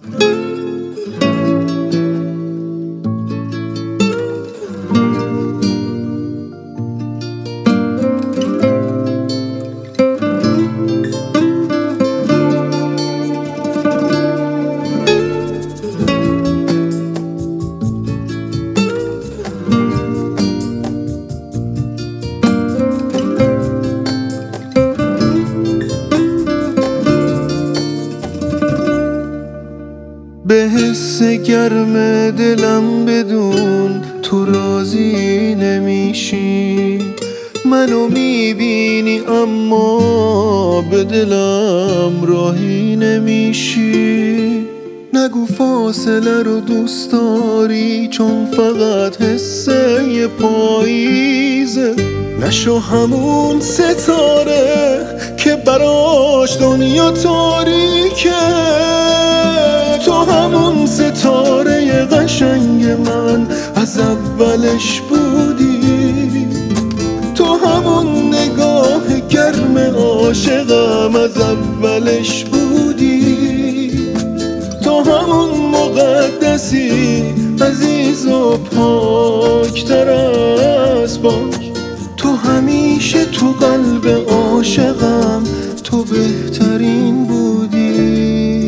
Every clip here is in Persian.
به حس گرم دلم بدون تو راضی نمیشی. منو میبینی اما به دلم راهی نمیشی. نگو فاصله رو دوست داری چون فقط حسه یه پاییزه. نشو همون ستاره که براش دنیا تاریکه. تو همون ستاره قشنگ من از اولش بودی. تو همون نگاه گرم عاشقم از اولش بودی. تو همون مقدسی عزیز و پاکتر از پاک. تو همیشه تو قلب عاشقم تو بهترین بودی.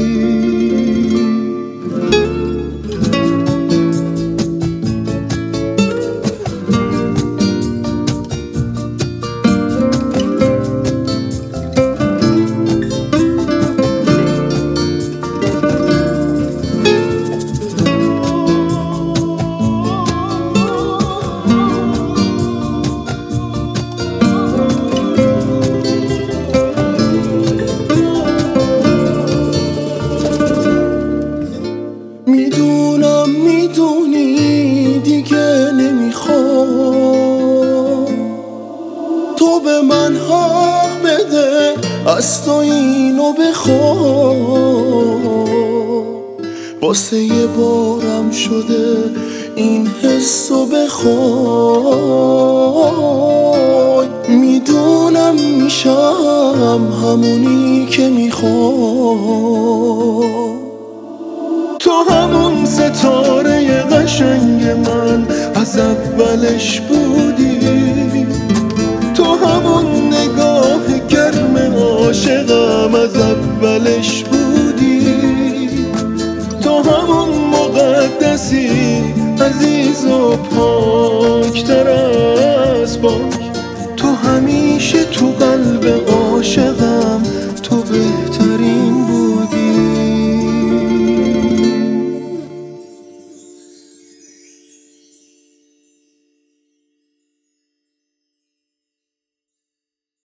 میدونم میدونی دیگه نمیخوام تو به من حق بده از تو اینو بخوام. واسه یه بارم شده این حسو بخوای. میدونم میشم همونی که میخوام. تو همون ستاره قشنگ من از اولش بودی. تو همون نگاه گرم عاشقم از اولش بودی. تو همون مقدسی عزیز و پاکتر از پاک.